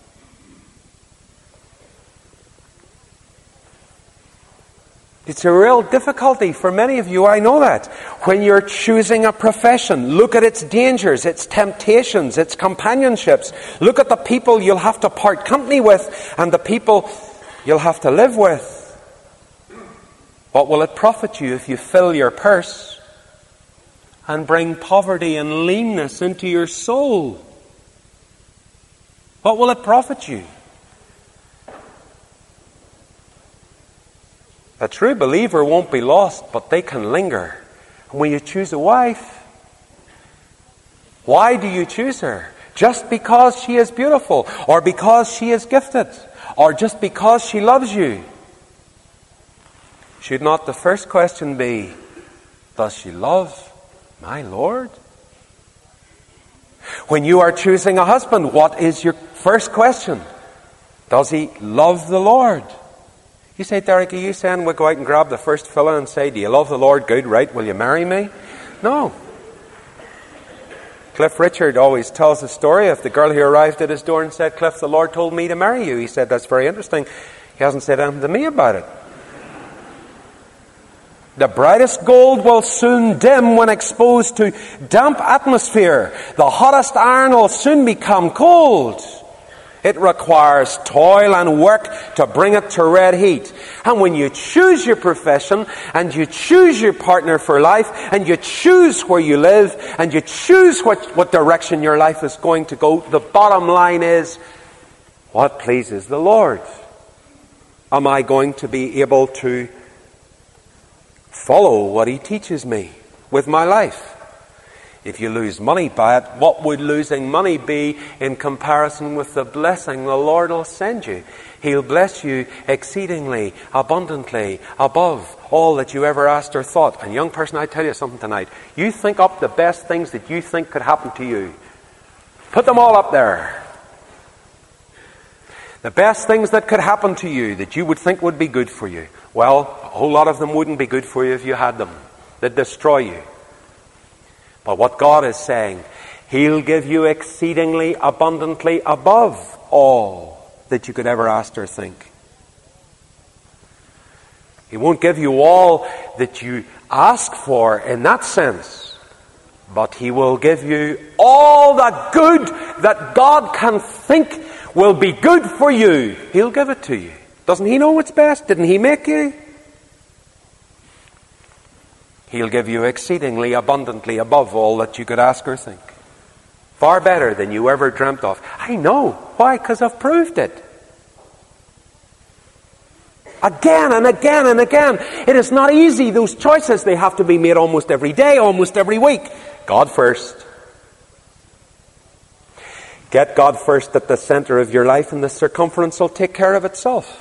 It's a real difficulty for many of you, I know that. When you're choosing a profession, look at its dangers, its temptations, its companionships. Look at the people you'll have to part company with and the people you'll have to live with. What will it profit you if you fill your purse and bring poverty and leanness into your soul? What will it profit you? A true believer won't be lost, but they can linger. And when you choose a wife, why do you choose her? Just because she is beautiful, or because she is gifted, or just because she loves you? Should not the first question be, does she love my Lord? When you are choosing a husband, what is your first question? Does he love the Lord? You say, Derek, are you saying we'll go out and grab the first fella and say, do you love the Lord? Good, right, will you marry me? No. Cliff Richard always tells the story of the girl who arrived at his door and said, Cliff, the Lord told me to marry you. He said, that's very interesting. He hasn't said anything to me about it. The brightest gold will soon dim when exposed to damp atmosphere. The hottest iron will soon become cold. It requires toil and work to bring it to red heat. And when you choose your profession, and you choose your partner for life, and you choose where you live, and you choose what, what direction your life is going to go, the bottom line is, what pleases the Lord? Am I going to be able to follow what He teaches me with my life? If you lose money by it, what would losing money be in comparison with the blessing the Lord will send you? He'll bless you exceedingly, abundantly, above all that you ever asked or thought. And young person, I tell you something tonight. You think up the best things that you think could happen to you. Put them all up there. The best things that could happen to you that you would think would be good for you. Well, a whole lot of them wouldn't be good for you if you had them. They'd destroy you. But what God is saying, He'll give you exceedingly abundantly above all that you could ever ask or think. He won't give you all that you ask for in that sense, but He will give you all the good that God can think will be good for you. He'll give it to you. Doesn't He know what's best? Didn't He make you? He'll give you exceedingly abundantly above all that you could ask or think. Far better than you ever dreamt of. I know. Why? Because I've proved it. Again and again and again. It is not easy. Those choices, they have to be made almost every day, almost every week. God first. Get God first at the center of your life and the circumference will take care of itself.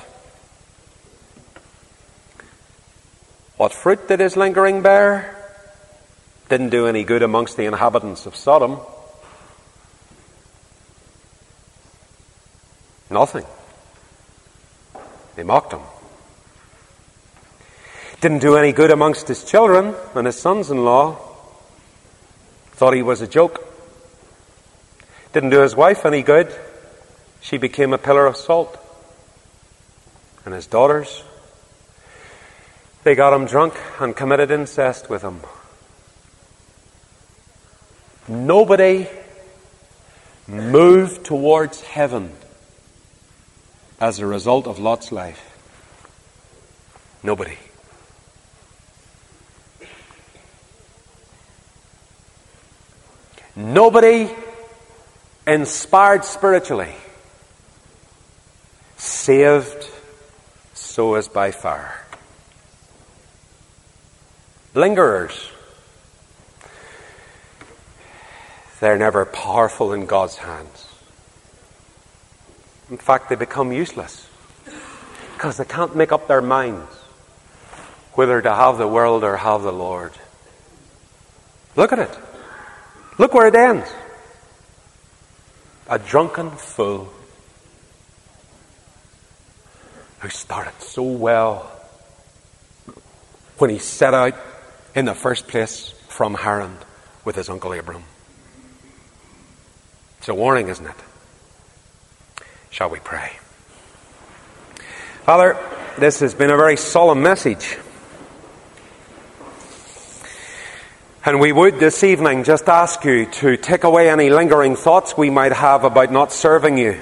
What fruit did his lingering bear? Didn't do any good amongst the inhabitants of Sodom. Nothing. They mocked him. Didn't do any good amongst his children and his sons-in-law. Thought he was a joke. Didn't do his wife any good. She became a pillar of salt. And his daughters, they got him drunk and committed incest with him. Nobody moved towards heaven as a result of Lot's life. Nobody. Nobody inspired spiritually, saved so as by fire. Lingerers, they're never powerful in God's hands. In fact, they become useless because they can't make up their minds whether to have the world or have the Lord. Look at it. Look where it ends. A drunken fool who started so well when he set out in the first place from Haran with his uncle Abram. It's a warning, isn't it? Shall we pray? Father, this has been a very solemn message. And we would this evening just ask you to take away any lingering thoughts we might have about not serving you.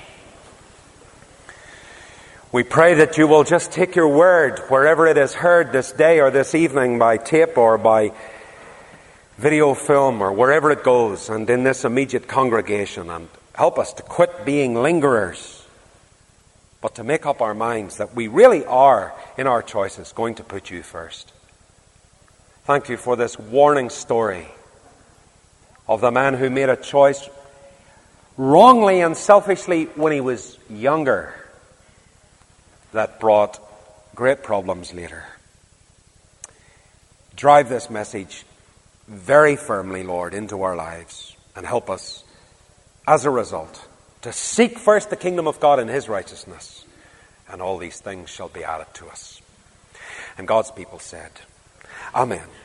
We pray that you will just take your word wherever it is heard this day or this evening by tape or by video film or wherever it goes, and in this immediate congregation, and help us to quit being lingerers, but to make up our minds that we really are, in our choices, going to put you first. Thank you for this warning story of the man who made a choice wrongly and selfishly when he was younger that brought great problems later. Drive this message very firmly, Lord, into our lives and help us, as a result, to seek first the kingdom of God and his righteousness, and all these things shall be added to us. And God's people said, Amen.